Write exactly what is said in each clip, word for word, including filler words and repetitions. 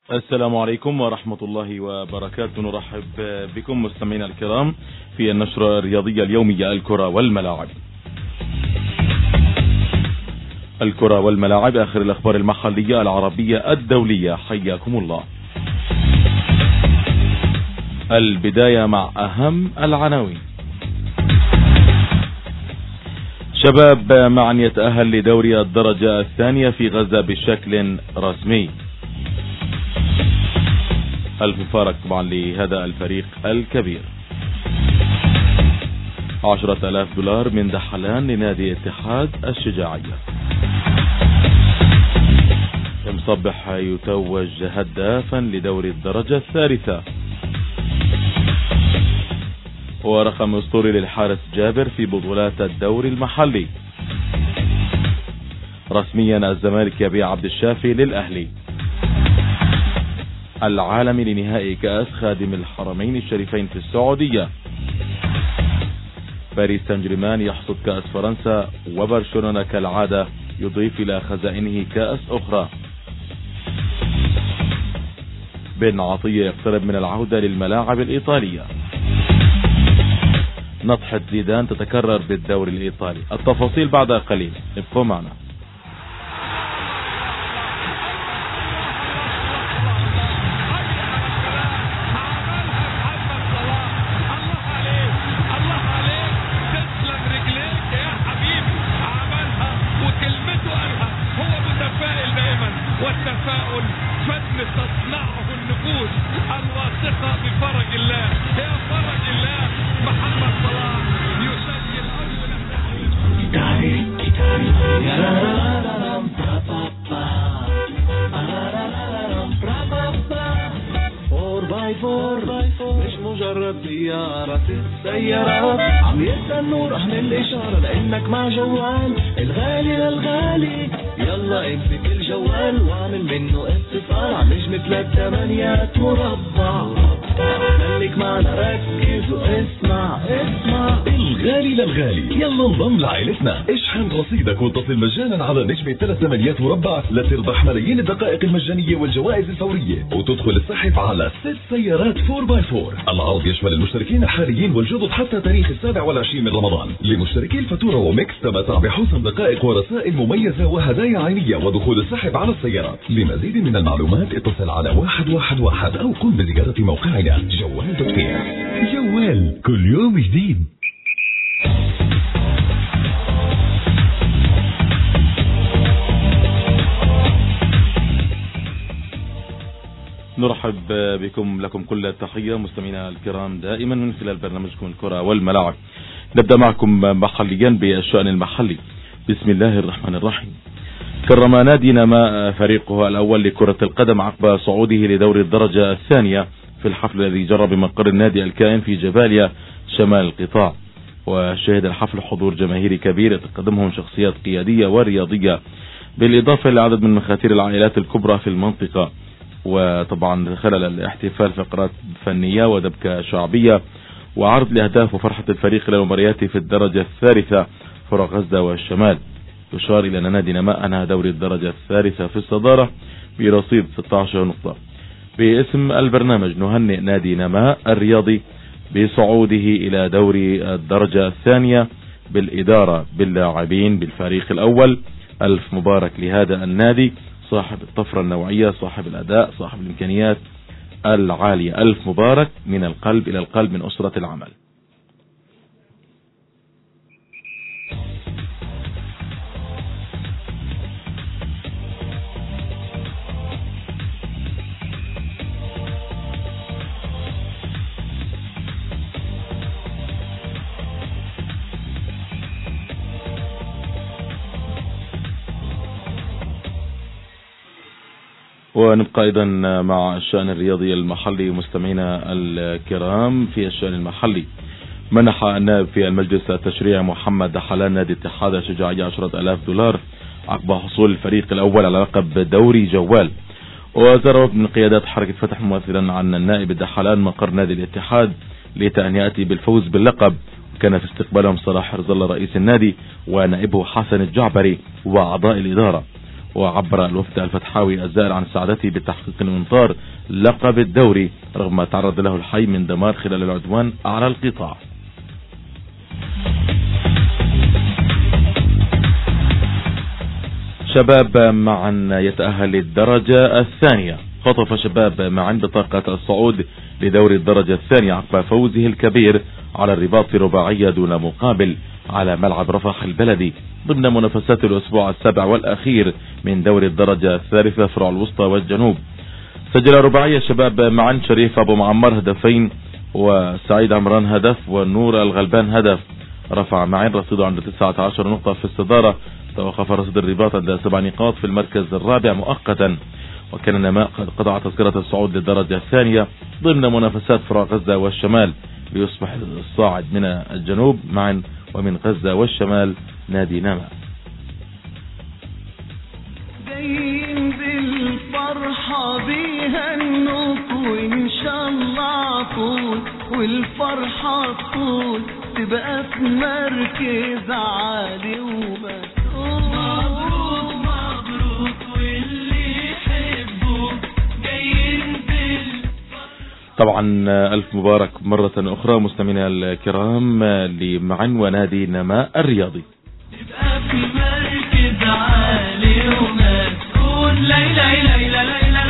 السلام عليكم ورحمة الله وبركاته. نرحب بكم مستمعينا الكرام في النشرة الرياضية اليومية الكرة والملاعب. الكرة والملاعب، آخر الأخبار المحلية العربية الدولية، حياكم الله. البداية مع أهم العناوين. شباب معا يتأهل لدوري الدرجة الثانية في غزة بشكل رسمي. ألف مبارك طبعا لهذا الفريق الكبير. عشرة آلاف دولار من دحلان لنادي اتحاد الشجاعية. مصبح يتوج هدافا لدوري الدرجة الثالثة. ورقم اسطوري للحارس جابر في بطولات الدوري المحلي. رسميا الزمالك يبيع عبد الشافي للأهلي. العالمي لنهائي كأس خادم الحرمين الشريفين في السعودية. باريس سان جيرمان يحصد كأس فرنسا، وبرشلونة كالعادة يضيف إلى خزائنه كأس أخرى. بن عطية يقترب من العودة للملاعب الإيطالية. نطحة زيدان تتكرر بالدوري الإيطالي. التفاصيل بعد قليل، ابقوا معنا. مش مجرد زيارة السيارات، عم يستنوا رهن الإشارة لأنك مع جوال الغالي للغالي. يلا امسك الجوال واعمل منه اتصال على نجمة ثلاث ثمانيات مربع. خليك معنا ركز واسمع اسمع. الغالي للغالي، يلا انضم لعائلتنا. اشحن رصيدك واتصل مجانا على نجمة ثلاث ثمانيات مربع لتربح ملايين الدقائق المجانية والجوائز الفورية، وتدخل السحب على ست سيارات فور باي فور. العرض يشمل المشتركين الحاليين والجدد حتى تاريخ السابع والعشرين من رمضان. لمشتركي الفاتورة وميكس تمتع بحسن دقائق ورسائل مميزة وهدايا عينية ودخول السحب على السيارات. لمزيد من المعلومات اتصل على واحد واحد واحد أو قم بزيارة موقعنا جوال دوت كي. جوال، كل يوم جديد. نرحب بكم، لكم كل التحية مستمعينا الكرام دائما من خلال برنامجكم الكرة والملاعب. نبدأ معكم محليا بالشأن المحلي. بسم الله الرحمن الرحيم. كرم نادي نماء فريقه الأول لكرة القدم عقب صعوده لدوري الدرجة الثانية في الحفل الذي جرى بمقر النادي الكائن في جباليا شمال القطاع. وشهد الحفل حضور جماهيري كبير يتقدمهم شخصيات قيادية ورياضية، بالإضافة لعدد من مخاتير العائلات الكبرى في المنطقة. وطبعا خلال الاحتفال فقرات فنية ودبكة شعبية وعرض لأهداف وفرحة الفريق خلال مبارياته في الدرجة الثالثة فرق غزة والشمال. يشار إلى أن نادي نماء أنهى دوري الدرجة الثالثة في الصدارة برصيد ستة عشر نقطة. باسم البرنامج نهنئ نادي نماء الرياضي بصعوده إلى دوري الدرجة الثانية بالإدارة باللاعبين بالفريق الأول. ألف مبارك لهذا النادي صاحب الطفرة النوعية، صاحب الأداء، صاحب الإمكانيات العالية. ألف مبارك من القلب إلى القلب من أسرة العمل. ونبقى أيضا مع الشأن الرياضي المحلي مستمعينا الكرام. في الشأن المحلي، منح النائب في المجلس التشريعي محمد دحلان نادي اتحاد الشجاعية عشرة آلاف دولار عقب حصول الفريق الأول على لقب دوري جوال. وزارة من قيادات حركة فتح ممثلا عن النائب دحلان مقر نادي الاتحاد لتهنئته بالفوز باللقب. كان في استقبالهم صلاح رزق الله رئيس النادي ونائبه حسن الجعبري وأعضاء الإدارة. وعبر الوفد الفتحاوي الزائر عن سعادته بتحقيق الانطار لقب الدوري رغم ما تعرض له الحي من دمار خلال العدوان على القطاع. شباب معا يتأهل للدرجة الثانية. خطف شباب معا بطاقة الصعود لدوري الدرجة الثانية عقب فوزه الكبير على الرباط رباعية دون مقابل على ملعب رفح البلدي ضمن منافسات الأسبوع السابع والأخير من دوري الدرجة الثالثة فروع الوسطى والجنوب. سجل رباعية شباب معا شريف أبو معمر هدفين وسعيد عمران هدف والنور الغلبان هدف. رفع معين رصيده عند تسعة عشر نقطة في الصدارة. توقف رصيد الرباط عند سبع نقاط في المركز الرابع مؤقتا. وكان النماء قد قطع تذكرة الصعود للدرجة الثانية ضمن منافسات فروع غزة والشمال ليصبح الصاعد من الجنوب معا ومن غزة والشمال نادي نماء. جايين بالفرحة بيهنوك وإن شاء الله طول والفرحة طول تبقى في مركز عالي ومسؤول. مبروك مبروك واللي يحبوك جايين بالفرحة. طبعا ألف مبارك مرة أخرى مستمعينا الكرام لمعا ونادي نماء الرياضي. تبقى في مركز عالي ومسؤول. ليلى ليلى ليلى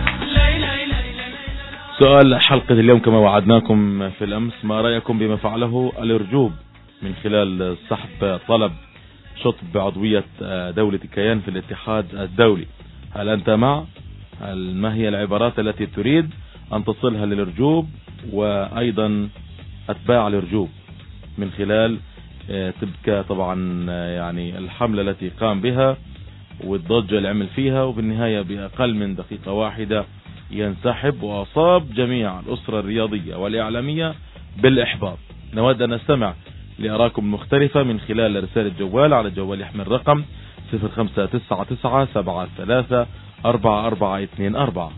سؤال حلقة اليوم كما وعدناكم في الأمس: ما رأيكم بما فعله الإرجوب من خلال سحب طلب شطب بعضوية دولة كيان في الاتحاد الدولي؟ هل أنت مع؟ هل ما هي العبارات التي تريد أن تصلها للإرجوب وأيضا أتباع الإرجوب من خلال تبكى طبعا يعني الحملة التي قام بها والضجة اللي عمل فيها وبالنهاية بأقل من دقيقة واحدة ينسحب وأصاب جميع الأسرة الرياضية والإعلامية بالإحباط؟ نود أن نستمع لأراكم مختلفة من خلال رسالة جوال على جوال يحمل رقم صفر خمسة تسعة تسعة سبعة ثلاثة أربعة أربعة اثنين أربعة.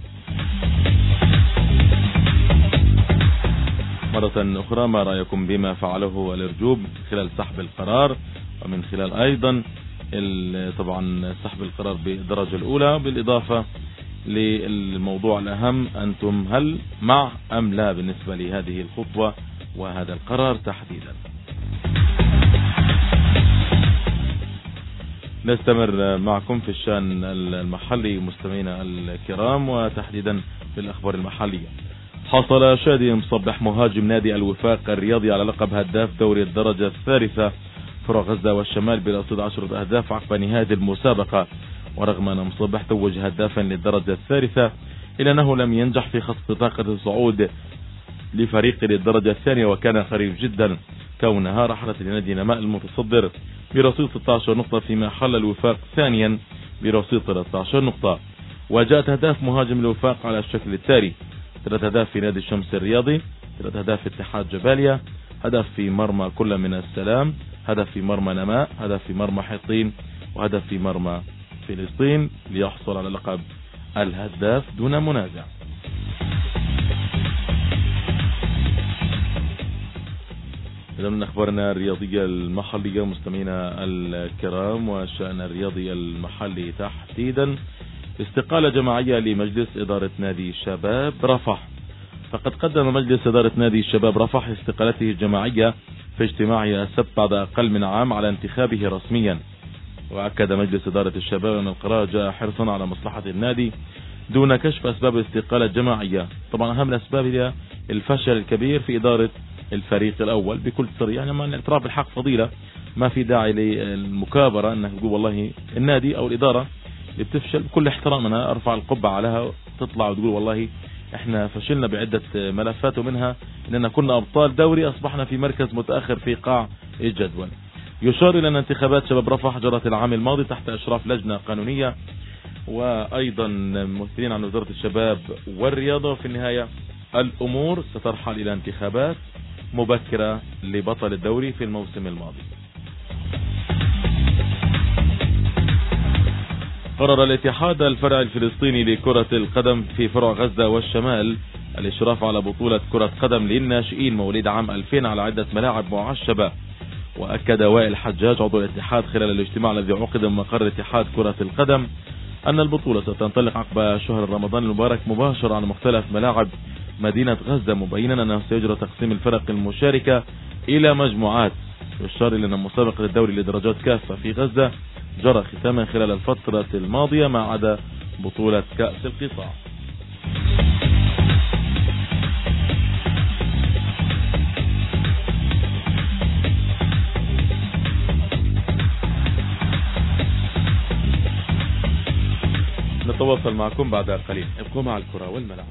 مرة أخرى، ما رأيكم بما فعله الإرجوب من خلال سحب القرار ومن خلال أيضا طبعا سحب القرار بالدرجة الأولى، بالإضافة للموضوع الأهم: أنتم هل مع أم لا بالنسبة لهذه الخطوة وهذا القرار تحديدا؟ نستمر معكم في الشأن المحلي مستمعينا الكرام وتحديدا في الأخبار المحلية. حصل شادي مصبح مهاجم نادي الوفاق الرياضي على لقب هداف دوري الدرجة الثالثة فروع غزة والشمال برصيد عشرة أهداف عقب نهاية المسابقة. ورغم أن مصبح توج هدافا للدرجة الثالثة إلا أنه لم ينجح في خصم بطاقة الصعود لفريق للدرجة الثانية، وكان قريب جدا كونها رحلت لنادي نماء المتصدر برصيد ستة عشر نقطة فيما حل الوفاق ثانيا برصيد ثلاثة عشر نقطة. وجاءت أهداف مهاجم الوفاق على الشكل التالي: ثلاث أهداف في نادي الشمس الرياضي، ثلاث أهداف في اتحاد جباليا، هدف في مرمى كل من السلام، هدف في مرمى نماء، هدف في مرمى حطين، وهدف في مرمى فلسطين، ليحصل على لقب الهداف دون منازع. إذا من أخبارنا الرياضية المحلية مستمعينا الكرام والشأن الرياضي المحلي تحديدا: استقالة جماعية لمجلس إدارة نادي شباب رفح. فقد قدم مجلس إدارة نادي شباب رفح استقالته الجماعية في اجتماعه السبت بعد أقل من عام على انتخابه رسميا. وأكد مجلس إدارة الشباب أن القرار جاء حرصا على مصلحة النادي دون كشف أسباب الاستقالة الجماعية. طبعا أهم الأسباب هي الفشل الكبير في إدارة الفريق الأول بكل سر، يعني مع الاعتراف بالحق فضيلة، ما في داعي للمكابرة أنك تقول والله النادي أو الإدارة اللي بتفشل. بكل احترام أنا أرفع القبعة عليها، تطلع وتقول والله احنا فشلنا بعدة ملفات ومنها اننا كنا ابطال دوري اصبحنا في مركز متأخر في قاع الجدول. يشار الى ان انتخابات شباب رفح جرت العام الماضي تحت اشراف لجنة قانونية وايضا ممثلين عن وزارة الشباب والرياضة، وفي النهاية الامور سترحل الى انتخابات مبكرة لبطل الدوري في الموسم الماضي. قرر الاتحاد الفرع الفلسطيني لكرة القدم في فروع غزة والشمال الاشراف على بطولة كرة قدم للناشئين مواليد عام ألفين على عدة ملاعب معشبة، وأكد وائل حجاج عضو الاتحاد خلال الاجتماع الذي عقد من مقر اتحاد كرة القدم أن البطولة ستنطلق عقب شهر رمضان المبارك مباشرة على مختلف ملاعب مدينة غزة، مبينا أنه سيجرى تقسيم الفرق المشاركة إلى مجموعات. يشار إلى أن مسابقة الدوري لدرجات كافة في غزة جرى ختاما خلال الفترة الماضية ما عدا بطولة كأس القطاع. نتواصل معكم بعد قليل، ابقوا مع الكرة والملعب.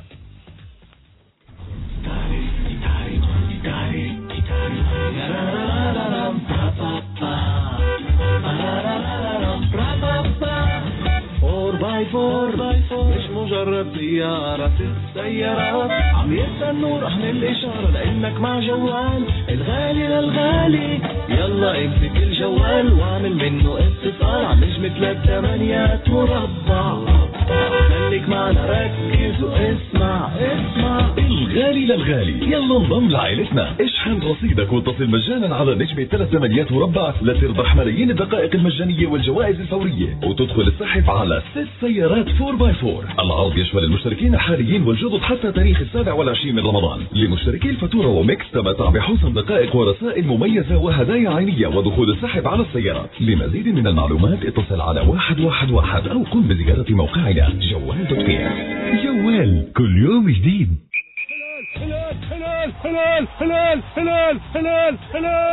فور باي فور مش مجرد زيارة السيارات، عم يستنوا رهن الإشارة لأنك مع جوال الغالي للغالي. يلا امسك الجوال واعمل منه اتصال على نجمة ثلاث ثمانيات مربع. خليك معنا ركز واسمع اسمع الغالي للغالي. يلا انضم لعائلتنا، اشحن رصيدك واتصل مجانا على نجمة ثلاث ثمانيات مربع لتربح ملايين الدقائق المجانية والجوائز الفورية وتدخل السحب على ست سيارات فور باي فور. العرض يشمل المشتركين الحاليين والجدد حتى تاريخ السابع والعشرين من رمضان. لمشتركي الفاتورة وميكس تمتع بحوسم دقائق ورسائل مميزة وهدايا عينية ودخول السحب على السيارات. لمزيد من المعلومات اتصل على واحد واحد واحد أو قم بزيارة موقعنا جوال دوت بي. جوال كل يوم جديد. هلال هلال هلال هلال هلال هلال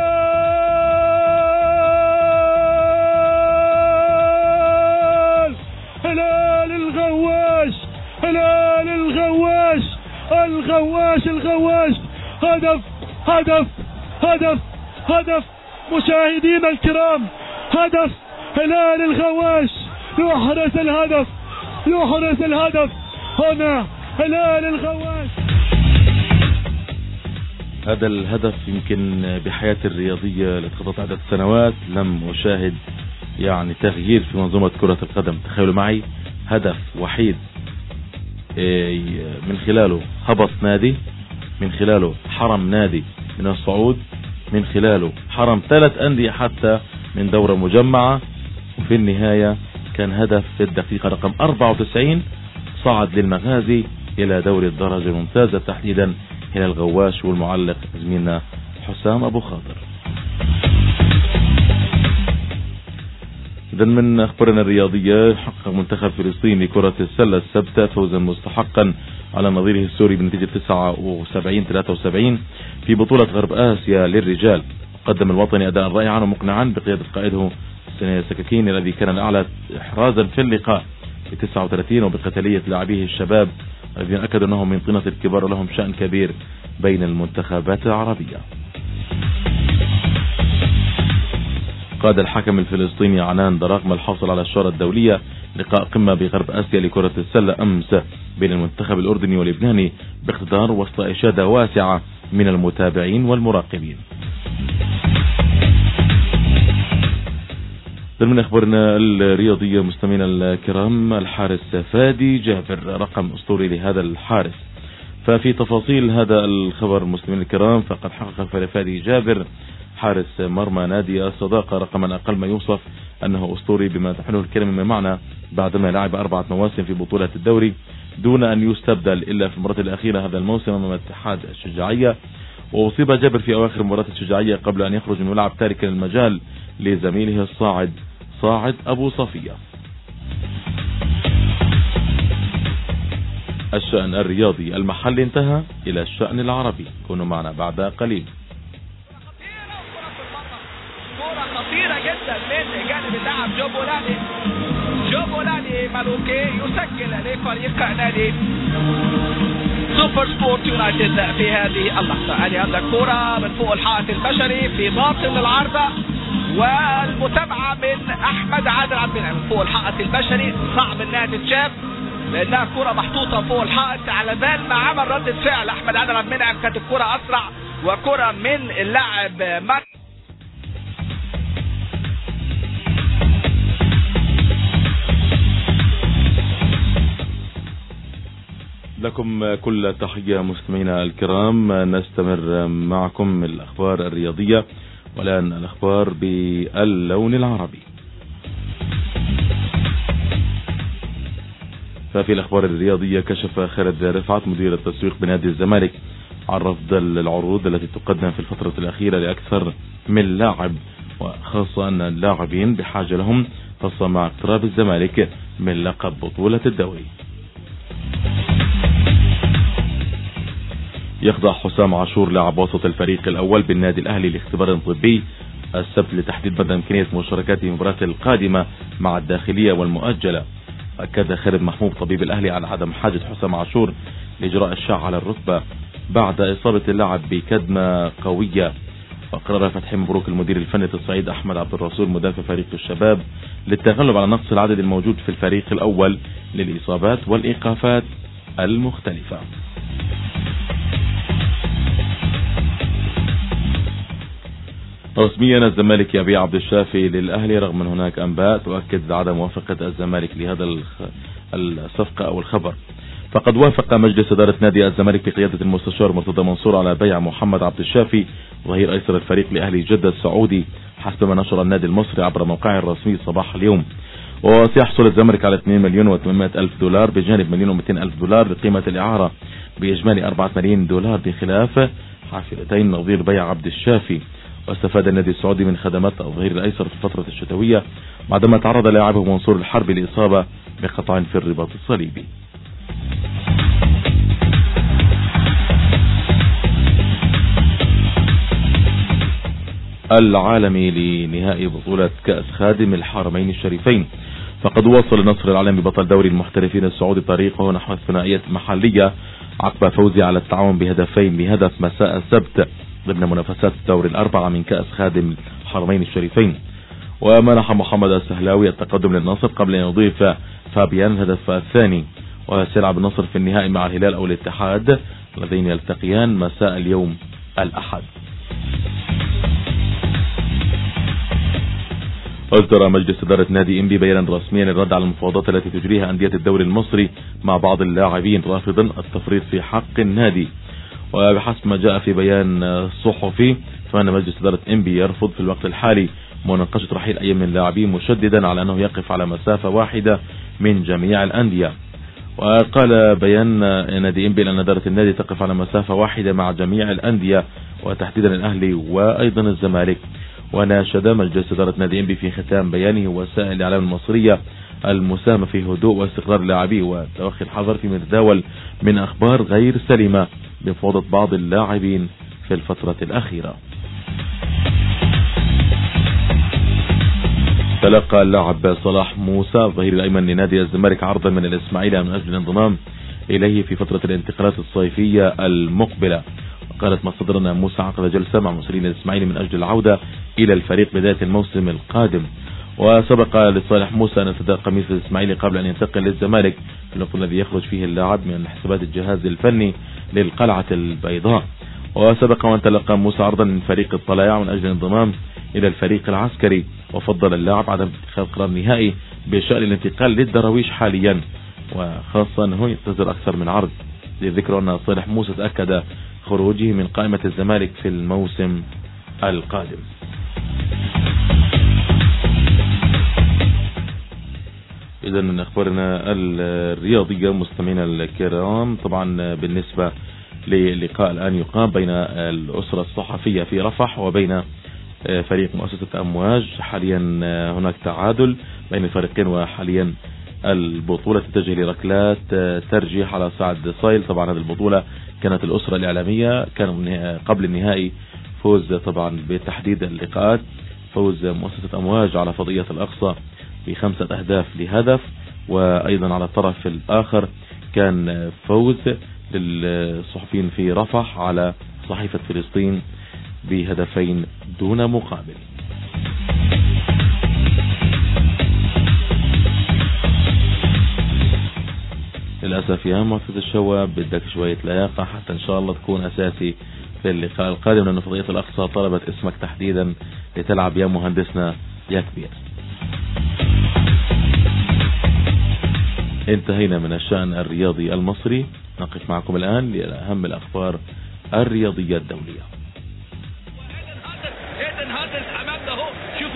هلال الغواش هلال الغواش الغواش الغواش هدف هدف هدف هدف مشاهدينا الكرام، هدف هلال الغواش يحرز الهدف يحرز الهدف هنا هلال الغواش. هذا الهدف يمكن بحياتي الرياضية لتخطط عدة سنوات لم أشاهد يعني تغيير في منظومة كرة القدم. تخيلوا معي هدف وحيد من خلاله هبط نادي، من خلاله حرم نادي من الصعود، من خلاله حرم ثلاث أندية حتى من دورة مجمعة، وفي النهاية كان هدف في الدقيقة رقم أربعة وتسعين صعد للمغازي إلى دوري الدرجة الممتازة تحديدا هنا الغواش، والمعلق زميلنا حسام أبو خاطر. إذن من أخبارنا الرياضية، حقق منتخب فلسطين لكرة السلة السبت فوزا مستحقا على نظيره السوري بنتيجة تسعة وسبعين ثلاثة وسبعين في بطولة غرب آسيا للرجال. قدم الوطني أداء رائعا ومقنعا بقيادة قائده سكاكين الذي كان الأعلى إحرازا في اللقاء ب تسعة وثلاثين، وبقتالية لاعبيه الشباب الذين أكدوا أنهم من طينة الكبار ولهم شأن كبير بين المنتخبات العربية. قاد الحكم الفلسطيني عنان دراغما الحاصل على الشارة الدولية لقاء قمة بغرب آسيا لكرة السلة أمس بين المنتخب الأردني واللبناني باقتدار وسط إشادة واسعة من المتابعين والمراقبين. من أخبارنا الرياضية مستمعينا الكرام، الحارس فادي جابر رقم أسطوري لهذا الحارس. ففي تفاصيل هذا الخبر مستمعينا الكرام، فقد حقق فادي جابر حارس مرمى نادي الصداقة رقما أقل ما يوصف أنه أسطوري بما تحمله الكلمة من معنى، بعدما لعب أربعة مواسم في بطولة الدوري دون أن يستبدل إلا في المرة الأخيرة هذا الموسم أمام اتحاد الشجاعية. وأصيب جابر في أواخر مباراة الشجاعية قبل أن يخرج من الملعب تاركا المجال لزميله الصاعد صاعد أبو صفية. الشأن الرياضي المحلي انتهى إلى الشأن العربي، كونوا معنا بعد قليل. كرة خطيرة جدا من جانب اللاعب جوبولاني جوبولاني مالوكي يسجل لفريق نادي سوبر سبورت يونايتد في هذه اللحظة. ادي عندك كرة من فوق الحائط البشري في باطن العارضة، والمتابعة من احمد عادل عبد المنعم فوق الحائط البشري. صعب انها تتشاف لانها كرة محطوطة فوق الحائط، على بال ما عمل ردة فعل احمد عادل عبد المنعم كانت الكرة اسرع، وكرة من اللاعب مات. لكم كل تحية مستمعينا الكرام. نستمر معكم الأخبار الرياضية والآن الأخبار باللون العربي. ففي الأخبار الرياضية كشف خالد رفعت مدير التسويق بنادي الزمالك عن رفض العروض التي تقدم في الفترة الأخيرة لأكثر من لاعب، وخاصة أن اللاعبين بحاجة لهم، خاصة مع اقتراب الزمالك من لقب بطولة الدوري. يخضع حسام عاشور لاعب وسط الفريق الأول بالنادي الأهلي لاختبار طبي السبت لتحديد مدى إمكانية مشاركته في المباراة القادمة مع الداخلية والمؤجلة. أكد خالد محمود طبيب الأهلي على عدم حاجة حسام عاشور لإجراء الشاع على الركبة بعد إصابة اللاعب بكدمة قوية. وقرر فتحي مبروك المدير الفني في الصعيد أحمد عبد الرسول مدافع فريق الشباب للتغلب على نقص العدد الموجود في الفريق الأول للإصابات والإيقافات المختلفة. رسميا الزمالك يبيع عبد الشافي للأهلي رغم من هناك أنباء تؤكد عدم موافقة الزمالك لهذا الصفقة أو الخبر. فقد وافق مجلس إدارة نادي الزمالك بقيادة المستشار مرتضى منصور على بيع محمد عبد الشافي ظهير أيسر الفريق لأهلي جدة السعودي حسب ما نشر النادي المصري عبر موقعه الرسمي صباح اليوم. وسيحصل الزمالك على اثنين مليون وثمانمائة ألف دولار بجانب مليون ومئتين ألف دولار لقيمة الإعارة بإجمالي أربعة ملايين دولار بخلاف حافلتين نظير بيع عبد الشافي. واستفاد النادي السعودي من خدمات الظهير الأيسر في الفترة الشتوية بعدما تعرض لاعبه منصور الحربي لإصابة بقطع في الرباط الصليبي. العالمي لنهائي بطولة كأس خادم الحرمين الشريفين. فقد وصل النصر العالمي بطل دوري المحترفين السعودي طريقه نحو الثنائية المحلية عقب فوزه على التعاون بهدفين بهدف مساء السبت ضمن منافسات الدور الأربعة من كأس خادم الحرمين الشريفين. ومنح محمد السهلاوي التقدم للنصر قبل أن يضيف فابيان الهدف الثاني. وسيلعب النصر في النهائي مع الهلال أو الاتحاد الذين يلتقيان مساء اليوم الأحد. أصدر مجلس إدارة نادي إنبي بيانا رسميا الرد على المفاوضات التي تجريها أندية الدوري المصري مع بعض اللاعبين رافضا التفريط في حق النادي. وبحسب ما جاء في بيان صحفي فإن مجلس إدارة إنبي يرفض في الوقت الحالي مناقشة رحيل أي من اللاعبين مشددا على أنه يقف على مسافة واحدة من جميع الأندية. وقال بيان نادي إنبي أن إدارة النادي تقف على مسافة واحدة مع جميع الأندية وتحديدا الأهلي وأيضا الزمالك. وناشد مجلس إدارة نادي إنبي في ختام بيانه وسائل الإعلام المصرية المساهمة في هدوء واستقرار اللاعبين وتوخي الحذر في متداول من أخبار غير سليمة بمفاوضة بعض اللاعبين في الفترة الأخيرة. تلقى اللاعب صلاح موسى ظهير الأيمن لنادي الزمالك عرضا من الإسماعيلي من أجل الانضمام إليه في فترة الانتقالات الصيفية المقبلة. قالت مصدرنا موسى عقد جلسة مع مسؤولين الإسماعيلي من أجل العودة إلى الفريق بداية الموسم القادم. وسبق لصالح موسى أن ارتدى قميص الإسماعيلي قبل أن ينتقل للزمالك في الوقت الذي يخرج فيه اللاعب من حسابات الجهاز الفني للقلعة البيضاء. وسبق وأن تلقى موسى عرضا من فريق الطلائع من أجل الانضمام إلى الفريق العسكري. وفضل اللاعب عدم اتخاذ قرار نهائي بشأن الانتقال للدراويش حاليا وخاصة أنه ينتظر أكثر من عرض. للذكر أن صالح موسى تأكد خروجه من قائمة الزمالك في الموسم القادم. إذا من أخبارنا الرياضية مستمعينا الكرام، طبعا بالنسبة للقاء الآن يقام بين الأسرة الصحفية في رفح وبين فريق مؤسسة أمواج، حاليا هناك تعادل بين الفريقين وحاليا البطولة تتجه لركلات ترجيح على صعد صايل. طبعا هذه البطولة كانت الأسرة الإعلامية كان قبل النهائي فوز طبعا بتحديد اللقاءات، فوز مؤسسة أمواج على فضية الأقصى بخمسة أهداف لهدف. وأيضا على الطرف الآخر كان فوز للصحفيين في رفح على صحيفة فلسطين بهدفين دون مقابل. للأسف يا معتز الشواب بدك شوية لياقة حتى إن شاء الله تكون أساسي في اللقاء القادم، لأن فضية الأقصى طلبت اسمك تحديدا لتلعب يا مهندسنا يا كبير. انتهينا من الشأن الرياضي المصري، نقف معكم الآن لأهم الأخبار الرياضية الدولية.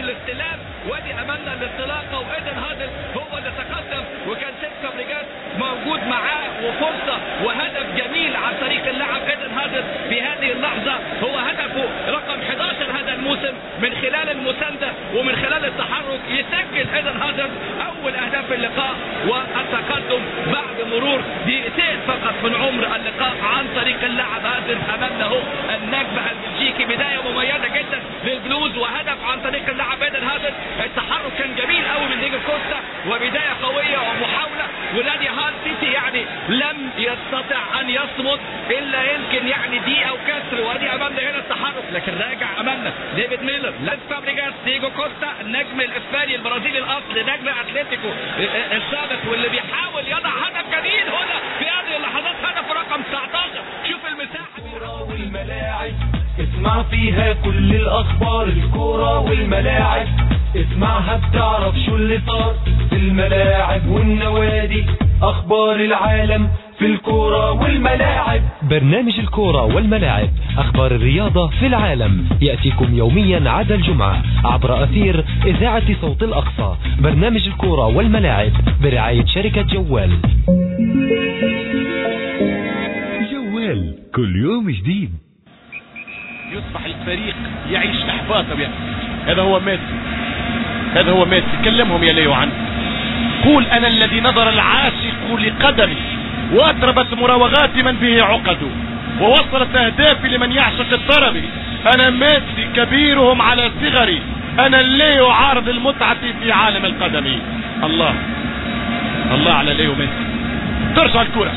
الاستلام، وادي امامنا الانطلاقه، وايدن هازارد هو اللي تقدم، وكان سيد فابريجاس موجود معاه، وفرصه وهدف جميل عن طريق اللاعب ايدن هازارد في هذه اللحظه، هو هدفه رقم احد عشر هذا الموسم، من خلال المسانده ومن خلال التحرك يسجل ايدن هازارد اول اهداف اللقاء والتقدم بعد مرور دقيقتين فقط من عمر اللقاء عن طريق اللاعب هازارد. امامنا هو النجم البلجيكي، بدايه مميزه جدا للبلوز وهدف عن طريق اللاعب ايدن هازارد. التحرك كان جميل قوي من ديجو كوستا وبدايه قويه ومحاوله، ونادي هال سيتي يعني لم يستطع ان يصمد الا يمكن يعني دقيقه وكسر، وادي امامنا هنا التحرك، لكن راجع امامنا ديفيد ميلر، لاس فابريجاس، ديجو كوستا النجم الاسباني البرازيلي الاصل، نجم اتلتيكو السابق، واللي بيحاول يضع هدف جديد هنا في هذه اللحظات، هدف رقم تسعة عشر. شوف المساحه. الكرة والملاعب اسمع فيها كل الاخبار، الكرة والملاعب اسمعها بتعرف شو اللي صار في الملاعب والنوادي، اخبار العالم في الكرة والملاعب. برنامج الكرة والملاعب، اخبار الرياضة في العالم، يأتيكم يوميا عدا الجمعة عبر اثير اذاعة صوت الاقصى. برنامج الكرة والملاعب برعاية شركة جوال. جوال كل يوم جديد. يصبح الفريق يعيش احباطا يعني. هذا هو ميسي، هذا هو ميسي. كلمهم يا ليو عنه، قول انا الذي نظر العاشق لقدمي واطربت مراوغات من به عقده ووصلت اهدافي لمن يعشق الطرب. انا ميسي كبيرهم على صغري، انا الليو عارض المتعة في عالم القدم. الله الله على ليو ميسي. ترجع الكرة.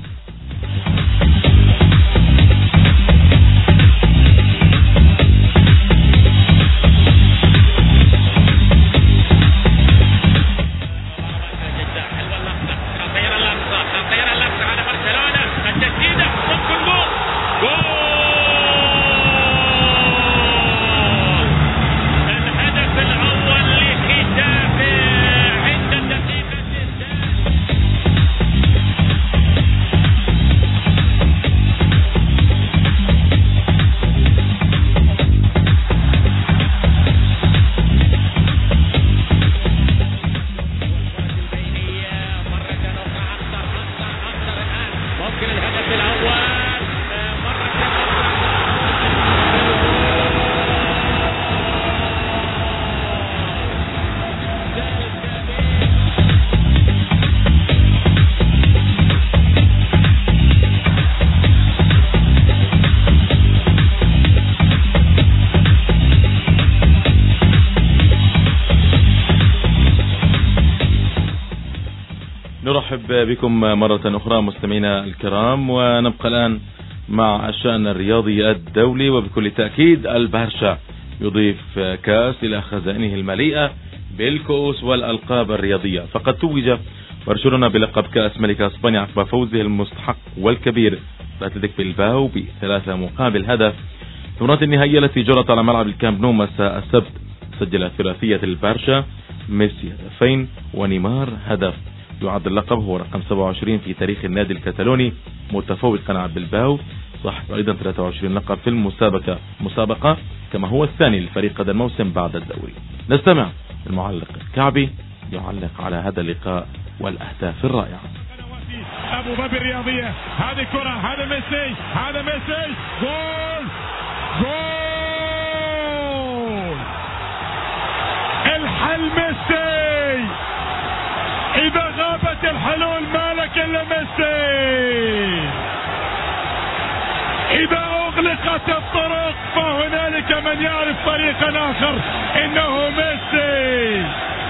نرحب بكم مرة أخرى مستمعينا الكرام، ونبقى الآن مع الشأن الرياضي الدولي. وبكل تأكيد البرشا يضيف كاس إلى خزائنه المليئة بالكؤوس والألقاب الرياضية. فقد توج برشلونة بلقب كأس ملك اسبانيا عقب فوزه المستحق والكبير بأتلتيك بلباو بثلاثة مقابل هدف في المباراة النهائية التي جرت على ملعب الكامب نو مساء السبت. سجل ثلاثية البرشا ميسي هدفين ونيمار هدف. يعد اللقب هو رقم سبعة وعشرين في تاريخ النادي الكتالوني، متفوقا على بلباو صاحب ايضا ثلاثة وعشرين لقب في المسابقة مسابقة كما هو الثاني للفريق هذا الموسم بعد الدوري. نستمع المعلق الكعبي يعلق على هذا اللقاء والاهداف الرائعة. ابو باب الرياضية، هذه كرة، هذا ميسي، هذا ميسي، جول جول الحل ميسي. إذا غابت الحلول مالك إلا ميسي، إذا أغلقت الطرق فهنالك من يعرف طريقا آخر، إنه ميسي.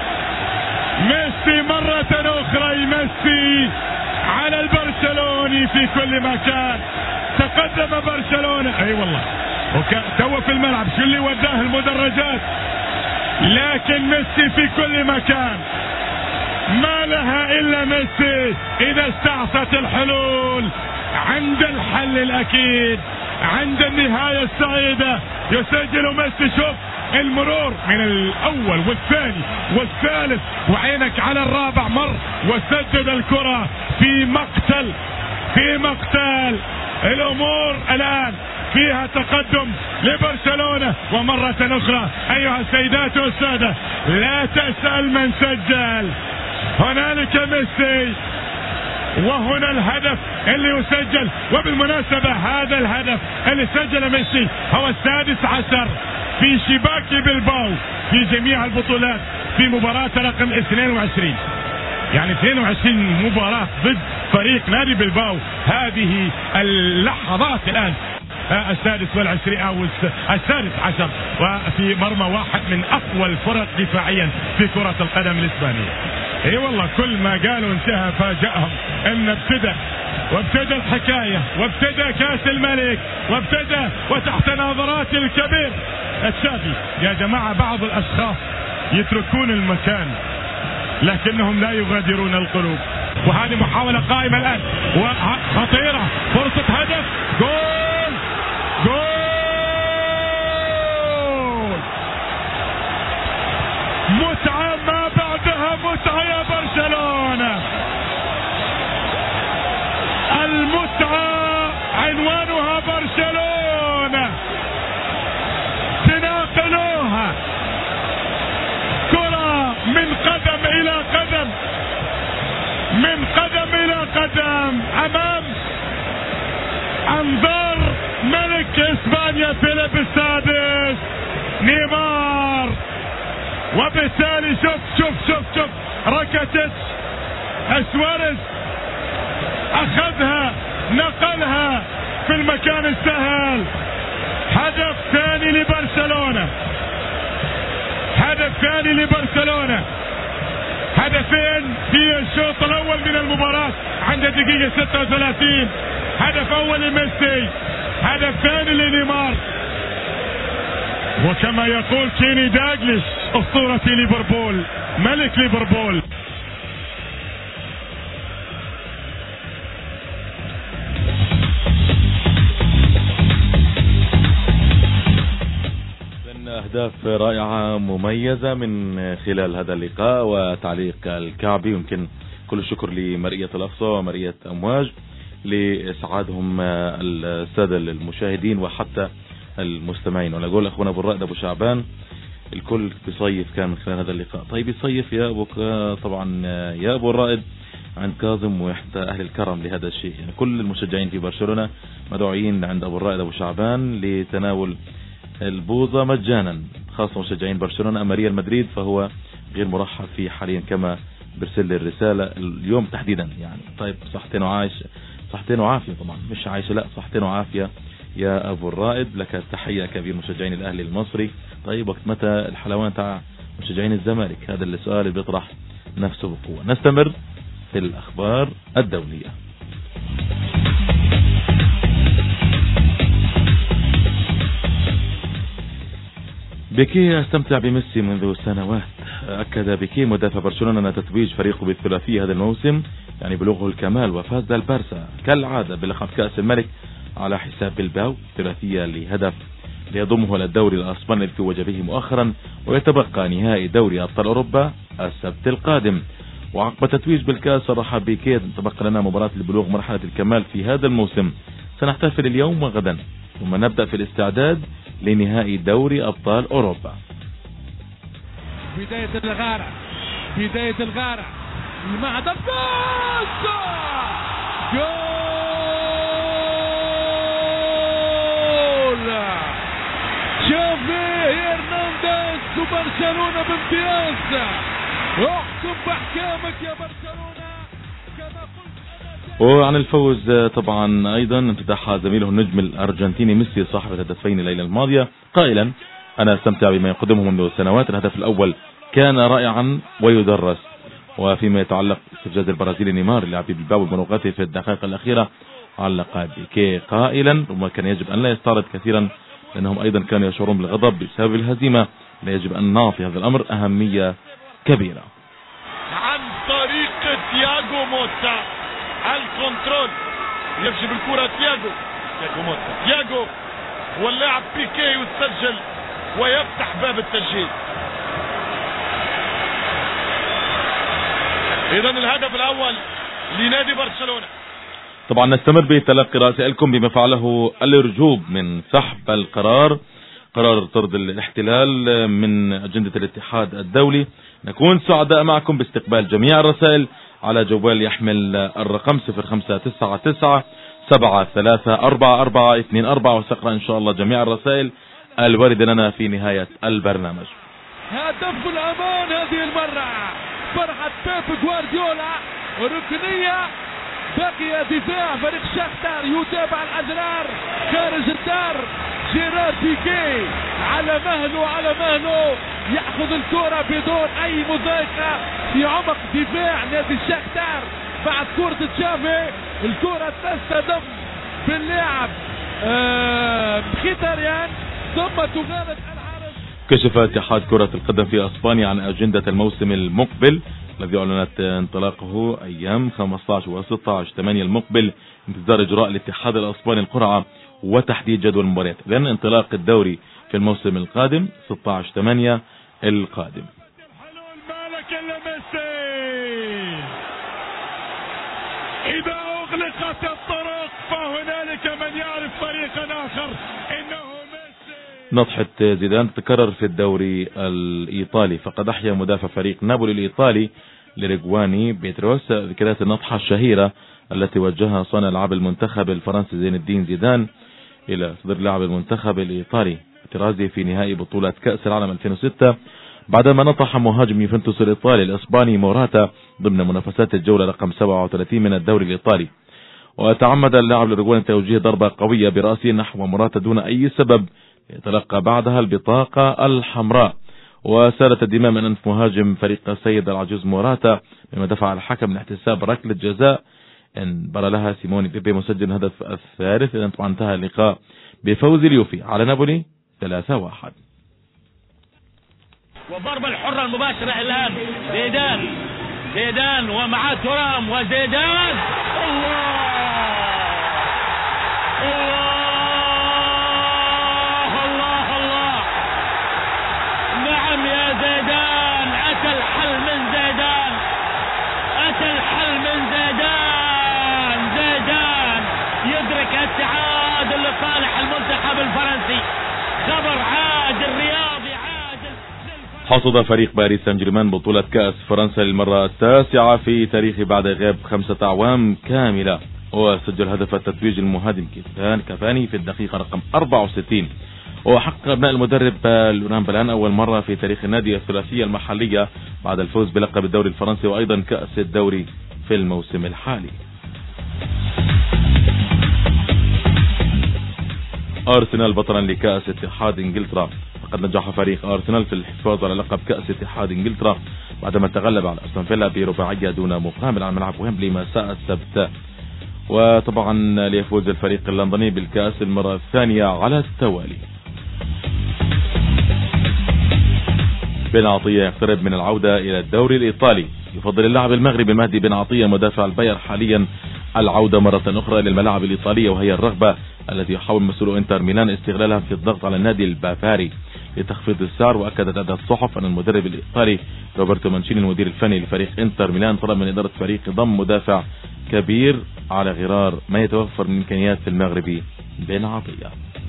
ميسي مرة أخرى يمسي على البرشلوني في كل مكان. تقدم برشلونة، أي والله، وتو في الملعب شو اللي وداه المدرجات، لكن ميسي في كل مكان. ما لها إلا ميسي إذا استعصت الحلول عند الحل الأكيد، عند النهاية السعيدة يسجل ميسي. شوف المرور من الأول والثاني والثالث وعينك على الرابع مر وسدد الكرة في مقتل في مقتل. الأمور الآن فيها تقدم لبرشلونة. ومرة أخرى أيها السيدات والسادة لا تسأل من سجل، هنالك ميسي وهنا الهدف اللي يسجل. وبالمناسبة هذا الهدف اللي سجل ميسي هو السادس عشر في شباك بلباو في جميع البطولات في مباراة رقم اثنين وعشرين، يعني اثنين وعشرين مباراة ضد فريق نادي بلباو. هذه اللحظات الآن السادس والعشرين أو السادس عشر وفي مرمى واحد من أقوى الفرق دفاعيا في كرة القدم الإسبانية. اي والله كل ما قالوا انتهى فاجأهم ان ابتدى وابتدى الحكاية وابتدى كاس الملك وابتدى وتحت نظرات الكبير الشافي. يا جماعة بعض الاشخاص يتركون المكان لكنهم لا يغادرون القلوب. وهذه محاولة قائمة الان وخطيرة، فرصة هدف، جول جول متعة ما بعدها متعة يا برشلونة. المتعة عنوانها برشلونة، تناقلوها كرة من قدم إلى قدم، من قدم إلى قدم أمام أنظار ملك إسبانيا فيليب السادس نيمار. وبالتالي شوف شوف شوف شوف راكيتيتش سواريز اخذها نقلها في المكان السهل. هدف ثاني لبرشلونة، هدف ثاني لبرشلونة، هدفين في الشوط الاول من المباراة عند الدقيقة ستة وثلاثين. هدف اول لميسي، هدف ثاني لنيمار. وكما يقول كيني داغليش اسطورة ليفربول، ملك ليفربول. أهداف رائعة مميزة من خلال هذا اللقاء وتعليق الكعبي. يمكن كل الشكر لمرئية الأقصى ومرئية أمواج لإسعادهم السادة المشاهدين وحتى المستمعين. وأنا أقول أخونا أبو الرائد أبو شعبان الكل بيصيف كان من خلال هذا اللقاء. طيب يصيف يا أبو طبعا يا أبو الرائد عند كاظم وحتى أهل الكرم لهذا الشيء. يعني كل المشجعين في برشلونة مدعوين عند أبو الرائد أبو شعبان لتناول البوظة مجانا، خاصة مشجعين برشلونة. أما ريال مدريد فهو غير مرحب فيه حاليا كما برسل لي الرسالة اليوم تحديدا. يعني طيب صحتين وعايش صحتين وعافية، طبعا مش عايشة لا صحتين وعافية يا أبو الرائد. لك التحية كبير مشجعين الأهلي المصري. طيب وقت متى الحلوان تاع مشجعين الزمالك؟ هذا السؤال اللي بيطرح نفسه بقوة. نستمر في الأخبار الدولية. بيكي يستمتع بميسي منذ سنوات. أكد بيكي مدافع برشلونة أن تتويج فريقه بالثلاثية هذا الموسم يعني بلوغه الكمال، وفاز البارسا كالعادة بلقب كأس الملك على حساب بلباو، ثلاثية لهدف ليضمه للدوري الأسباني الذي توج به مؤخرا، ويتبقى نهائي دوري أبطال أوروبا السبت القادم. وعقب تتويج بالكأس صرح بيكي تبقى لنا مباراة لبلوغ مرحلة الكمال في هذا الموسم، سنحتفل اليوم وغدا ثم نبدأ في الاستعداد لنهائي دوري أبطال أوروبا. بداية الغارة، بداية الغارة مع هدف جول شافي هرنانديز وبرشلونة بامتياز. احكم بأحكامك يا برشلونة كما قلت. وعن الفوز طبعا ايضا امتدح زميله النجم الارجنتيني ميسي صاحب الهدفين الليلة الماضية قائلا: انا استمتع بما يقدمه منذ سنوات، الهدف الاول كان رائعا ويدرس. وفيما يتعلق استفزاز البرازيلي نيمار لاعب بلباو بمراوغته في الدقائق الاخيرة، علق بيكي قائلا: وما كان يجب ان لا يستعرض كثيرا لانهم ايضا كانوا يشعرون بالغضب بسبب الهزيمة، لا يجب ان نعطي هذا الامر اهمية كبيرة. عن طريق تياغو موتا الكنترول يمشي بالكرة تياغو تياغو موتا تياغو واللاعب بيكي يسجل ويفتح باب التسجيل. اذا الهدف الاول لنادي برشلونة. طبعا نستمر بتلقي رسائلكم بما فعله الارجوب من سحب القرار، قرار طرد الاحتلال من أجندة الاتحاد الدولي. نكون سعداء معكم باستقبال جميع الرسائل على جوال يحمل الرقم صفر خمسة تسعة تسعة سبعة ثلاثة أربعة أربعة اثنين أربعة، وسأقرأ إن شاء الله جميع الرسائل الواردة لنا في نهاية البرنامج. هدف الأمان هذه المرة، فرحة بيب جوارديولا، ركنية، بقي دفاع فريق شاختار يتابع الأزرار خارج الدار. جيرار بيكي على مهله على مهله يأخذ الكرة بدون أي مضايقة في عمق دفاع نادي الشاختار. بعد كرة تشافي الكرة تصطدم باللاعب آه مخيتاريان ثم تغادر الحارس. كشف اتحاد كرة القدم في اسبانيا عن اجندة الموسم المقبل الذي اعلنت انطلاقه ايام خمسة عشر و ستة عشر ثمانية المقبل، انتظار اجراء الاتحاد الاسباني القرعة وتحديد جدول المباريات. لان انطلاق الدوري في الموسم القادم ستة عشر ثمانية القادم. إذا أغلقت الطرق فهنالك من يعرف طريقا آخر، إنه ميسي. نطحة زيدان تتكرر في الدوري الإيطالي، فقد أحيا مدافع فريق نابولي الإيطالي لريغواني بيتروس ذكريات النطحة الشهيرة التي وجهها صانع العاب المنتخب الفرنسي زين الدين زيدان إلى صدر لاعب المنتخب الإيطالي اعتراضه في نهائي بطولة كأس العالم ألفين وستة بعدما نطح مهاجم يوفنتوس الإيطالي الإسباني موراتا ضمن منافسات الجولة رقم سبعة وثلاثين من الدوري الإيطالي. وتعمد اللاعب الأوروغواني توجيه ضربة قوية برأسه نحو موراتا دون أي سبب، يتلقى بعدها البطاقة الحمراء، وسالت الدماء من أنف مهاجم فريق السيد العجوز موراتا، مما دفع الحكم من احتساب ركلة جزاء انبرى لها سيموني بيبي مسجل الهدف الثالث. إذا طبعا انتهى اللقاء بفوز اليوفي على نابولي ثلاثة واحد. وضربة الحرة المباشرة الآن زيدان زيدان ومعاه ترام وزيدان. الله الله الله الله. نعم يا زيدان، أتى الحل من زيدان، أتى الحل من زيدان. زيدان يدرك التعادل لصالح المنتخب الفرنسي. خبر عاجل رياضي عاجل. حصد فريق باريس سان جيرمان بطولة كأس فرنسا للمرة التاسعة في تاريخه بعد غياب خمسة أعوام كاملة، وسجل هدف التتويج المهاجم كافاني في الدقيقة رقم أربعة وستين. وحقق ابناء المدرب لوران بلان أول مرة في تاريخ النادي الثلاثية المحلية بعد الفوز بلقب الدوري الفرنسي وأيضا كأس الدوري في الموسم الحالي. أرسنال بطلا لكأس اتحاد انجلترا. فقد نجح فريق أرسنال في الحفاظ على لقب كأس اتحاد انجلترا بعدما تغلب على أستون فيلا برباعية دون مقابل على ملعب ويمبلي مساء السبت. وطبعا ليفوز الفريق اللندني بالكأس المرة الثانية على التوالي. بن عطية يقترب من العودة إلى الدوري الإيطالي. يفضل اللاعب المغربي مهدي بن عطية مدافع الباير حاليا العودة مرة أخرى للملاعب الإيطالية، وهي الرغبة التي يحاول مسؤول انتر ميلان استغلالها في الضغط على النادي البافاري لتخفيض السعر. وأكدت عدة الصحف أن المدرب الإيطالي روبرتو مانشيني المدير الفني لفريق انتر ميلان طلب من إدارة فريق ضم مدافع كبير على غرار ما يتوفر من إمكانيات في المغربي بن عطية.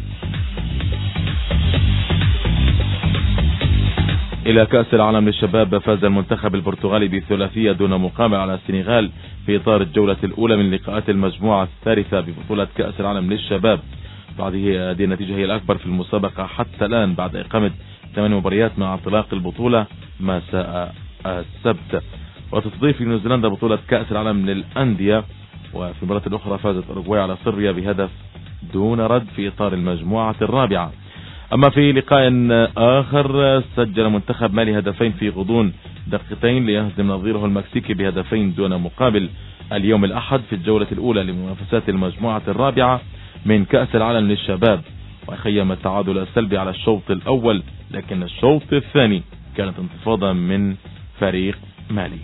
إلى كأس العالم للشباب، فاز المنتخب البرتغالي بثلاثية دون مقابل على السنغال في إطار الجولة الأولى من لقاءات المجموعة الثالثة ببطولة كأس العالم للشباب. هذه هذه النتيجة هي الأكبر في المسابقة حتى الآن بعد إقامة ثمان مباريات مع انطلاق البطولة مساء السبت. وتستضيف نيوزيلندا بطولة كأس العالم للأندية، وفي المباراة الأخرى فازت أوروغواي على صربيا بهدف دون رد في إطار المجموعة الرابعة. أما في لقاء آخر سجل منتخب مالي هدفين في غضون دقيقتين ليهزم نظيره المكسيكي بهدفين دون مقابل اليوم الأحد في الجولة الأولى لمنافسات المجموعة الرابعة من كأس العالم للشباب. وخيم التعادل السلبي على الشوط الأول، لكن الشوط الثاني كانت انتفاضة من فريق مالي.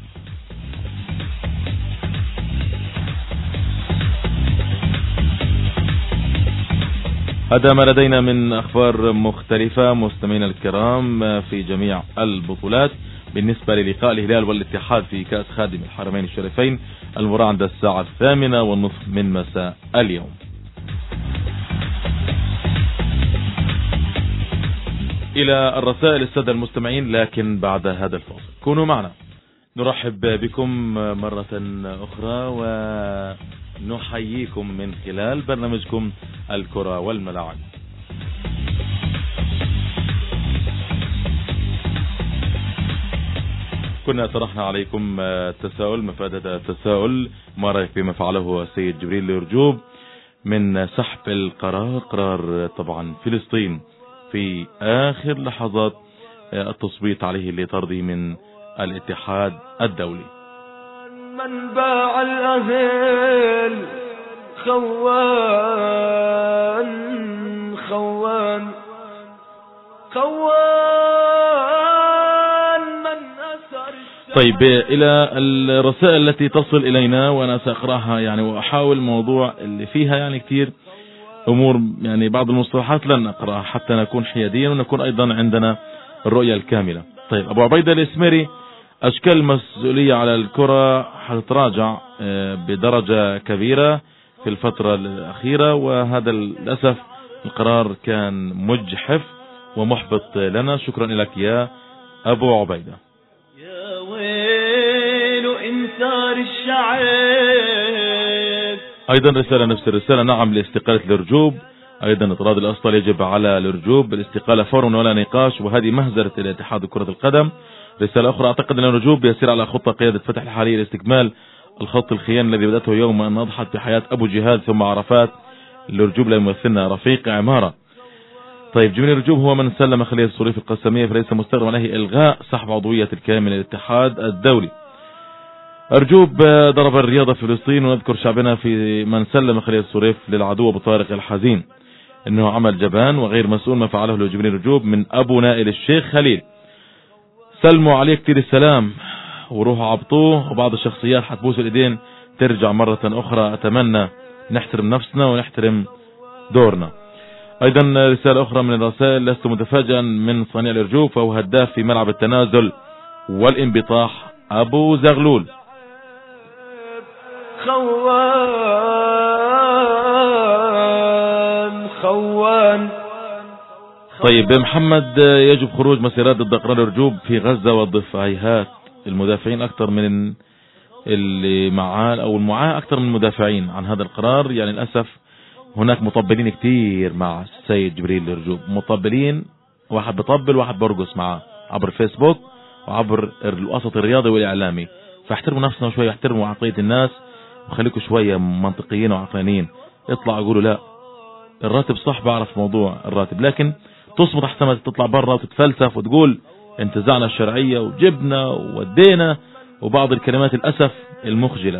هذا ما لدينا من أخبار مختلفة مستمعينا الكرام في جميع البطولات. بالنسبة للقاء الهلال والاتحاد في كأس خادم الحرمين الشريفين المباراة عند الساعة الثامنة والنصف من مساء اليوم. إلى الرسائل السادة المستمعين، لكن بعد هذا الفاصل كونوا معنا. نرحب بكم مرة أخرى ونحييكم من خلال برنامجكم الكرة والملاعب. كنا طرحنا عليكم التساؤل، مفادة التساؤل ما رأيك بما فعله السيد جبريل لرجوب من سحب القرار، قرار طبعا فلسطين في آخر لحظات التصويت عليه لطرده من الاتحاد الدولي. من باع الأهل خوان خوان خوان من أسر. طيب إلى الرسائل التي تصل إلينا وأنا سأقرأها يعني وأحاول موضوع اللي فيها يعني كتير أمور، يعني بعض المصطلحات لن نقرأها حتى نكون حياديا ونكون أيضا عندنا الرؤية الكاملة. طيب أبو عبيدة الإسمري، أشكال المسؤولية على الكرة حتتراجع بدرجة كبيرة في الفترة الأخيرة، وهذا للأسف القرار كان مجحف ومحبط لنا. شكرا لك يا أبو عبيدة. يا ويل إنثار الشعب. أيضا رسالة نفس الرسالة، نعم لاستقالة الرجوب، أيضا اطراد الأسطل يجب على الرجوب بالاستقالة فورا ولا نقاش، وهذه مهزلة الاتحاد كرة القدم. رسالة أخرى، أعتقد أن الرجوب يسير على خطة قيادة فتح الحالية لاستكمال الخط الخيان الذي بدأته يوم أن أضحت بحياة أبو جهاد ثم عرفات. الرجوب لا يمثلنا رفيق عمارة. طيب جميل، الرجوب هو من سلم خلية الصريف القسمية فليس مستغرب عليه إلغاء سحب عضوية الكامل للاتحاد الدولي. أرجوب ضرب الرياضة في فلسطين، ونذكر شعبنا في من سلم خلية الصريف للعدو بطارق الحزين إنه عمل جبان وغير مسؤول ما فعله لجبريل الرجوب من أبو نائل الشيخ خليل. سلموا عليه كتير السلام وروحوا عبطوه، وبعض الشخصيات حتبوس الإيدين ترجع مرة أخرى. أتمنى نحترم نفسنا ونحترم دورنا. أيضا رسالة أخرى من الرسائل، لست متفاجئا من صنيع الرجوب فهو هداف في ملعب التنازل والانبطاح أبو زغلول. خوان خوان. طيب محمد، يجب خروج مسيرات ضد قرار الرجوب في غزة والضفاعيات المدافعين أكثر من اللي معاه أو المعاه أكثر من المدافعين عن هذا القرار. يعني للأسف هناك مطبلين كتير مع السيد جبريل الرجوب، مطبلين، واحد بطبل واحد برقص معاه عبر الفيسبوك وعبر الوسط الرياضي والإعلامي. فاحترموا نفسنا شوية، احترموا عقلية الناس وخليكوا شوية منطقيين وعقلانيين. اطلع اقولوا لا الراتب صح، بعرف موضوع الراتب، لكن تصمت احسن ما تطلع برا وتتفلسف وتقول انتزعنا الشرعية وجبنا وودينا وبعض الكلمات الأسف المخجلة.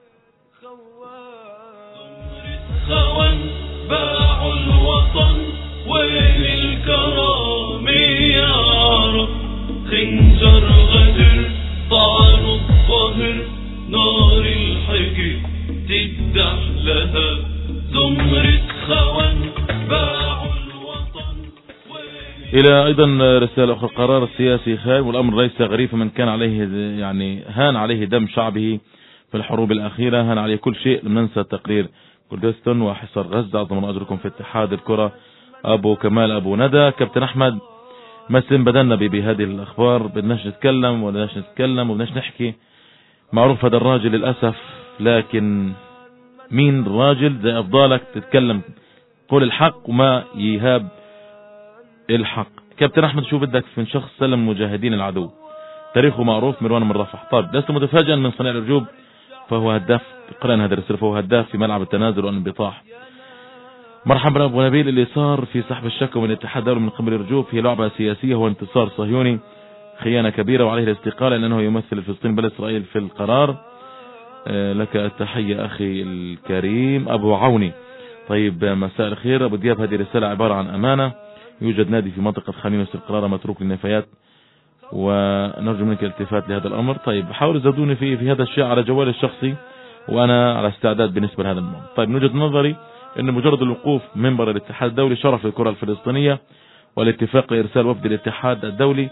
خوان باعوا الوطن وين الكرام يا رب، خنجر غدر طعنوا الظهر، نار الحقد تدح لها زمرة خوان باعوا الوطن. إلى أيضا رسالة أخرى، قرار السياسي خير والأمر ليس غريب، من كان عليه يعني هان عليه دم شعبه في الحروب الأخيرة هان عليه كل شيء. لم ننسى تقرير كردستان وحصار غزة. ضمن أجركم في اتحاد الكرة أبو كمال أبو ندى. كابتن أحمد، مسلم بدلنا بهذه الأخبار، بدناش نتكلم وبدناش نتكلم وبدناش نحكي. معروف هذا الراجل للأسف، لكن مين الراجل زي أفضالك تتكلم قول الحق وما يهاب الحق. كابتن أحمد، شو بدك من شخص سلم مجاهدين العدو، تاريخه معروف، مروان من رفح. طيب لست متفاجئا من صنيع الرجوب فهو هداف، قرأنا هذا الرسالة، فهو هداف في ملعب التنازل والانبطاح. مرحبا أبو نبيل، اللي صار في سحب الشك من الاتحاد الدولي من قبل الرجوب هي لعبة سياسية، هو انتصار صهيوني، خيانة كبيرة وعليه الاستقالة لأنه يمثل فلسطين بل إسرائيل في القرار. لك التحية أخي الكريم أبو عوني. طيب مساء الخير أبو دياب، هذه رسالة عبارة عن أمانة. يوجد نادي في منطقة خان يونس القرار متروك للنفايات ونرجو منك الالتفات لهذا الأمر. طيب حاولوا زودوني في في هذا الشيء على جوالي الشخصي وأنا على استعداد بالنسبة لهذا الموضوع. طيب من وجهة نظري أن مجرد الوقوف منبر الاتحاد الدولي شرف للكرة الفلسطينية، والاتفاق لإرسال وفد الاتحاد الدولي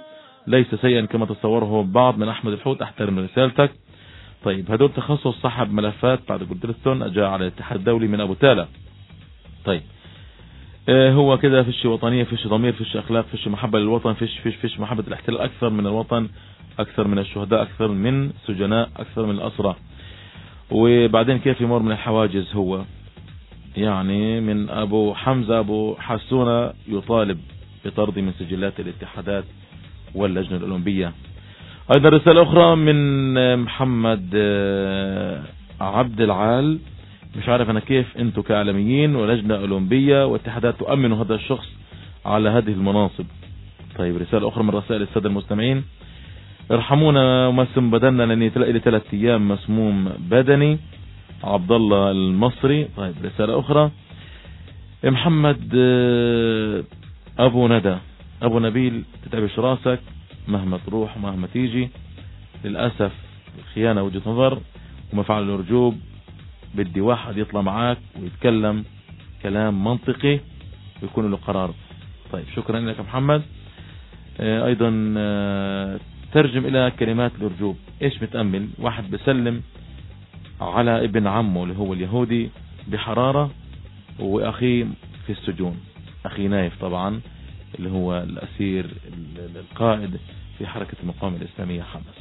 ليس سيئا كما تصوره بعض من أحمد الحوت، أحترم رسالتك. طيب هدول تخصص سحب ملفات بعد قدرتهم أجاء على الاتحاد الدولي من أبو تالا. طيب اه هو كده فيش وطنية، فيش ضمير، فيش أخلاق، فيش محبة للوطن، فيش فيش فيش محبة الاحتلال، أكثر من الوطن، أكثر من الشهداء، أكثر من سجناء، أكثر من الأسرى. وبعدين كيف يمر من الحواجز هو يعني من أبو حمزة أبو حسونة يطالب بطرد من سجلات الاتحادات واللجنة الأولمبية. أيضا رسالة أخرى من محمد عبد العال، مش عارف أنا كيف أنتم كعالميين ولجنة أولمبية واتحادات تؤمنوا هذا الشخص على هذه المناصب. طيب رسالة أخرى من رسائل السادة المستمعين، ارحمونا ومسم بدنا لأني لي ثلاث أيام مسموم بدني. عبد الله المصري. طيب رسالة أخرى محمد أبو ندى، أبو نبيل تتعبش راسك مهما تروح ومهما تيجي، للأسف خيانة وجهة نظر ومفعل الرجوب، بدي واحد يطلع معاك ويتكلم كلام منطقي ويكون له قرار. طيب شكرا لك محمد. أيضا ترجم إلى كلمات الرجوب. إيش متأمل؟ واحد بسلم على ابن عمه اللي هو اليهودي بحرارة وأخيه في السجون، أخي نايف طبعا اللي هو الأسير القائد في حركة المقاومة الإسلامية حماس.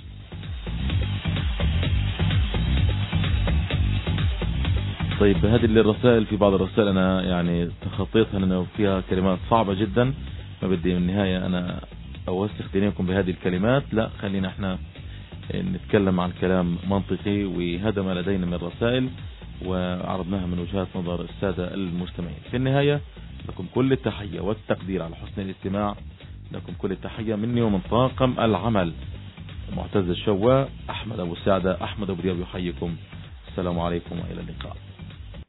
طيب هذه الرسائل، في بعض الرسائل أنا يعني تخطيتها لأنه فيها كلمات صعبة جدا، ما بدي من النهاية أنا أوسخ دينكم بهذه الكلمات، لا خلينا احنا نتكلم عن كلام منطقي، وهذا ما لدينا من الرسائل وعرضناها من وجهات نظر السادة المستمعين. في النهاية لكم كل التحية والتقدير على حسن الاستماع، لكم كل التحية مني ومن طاقم العمل معتز الشواء، أحمد أبو سعدة، أحمد أبو رياض يحييكم. السلام عليكم وإلى اللقاء.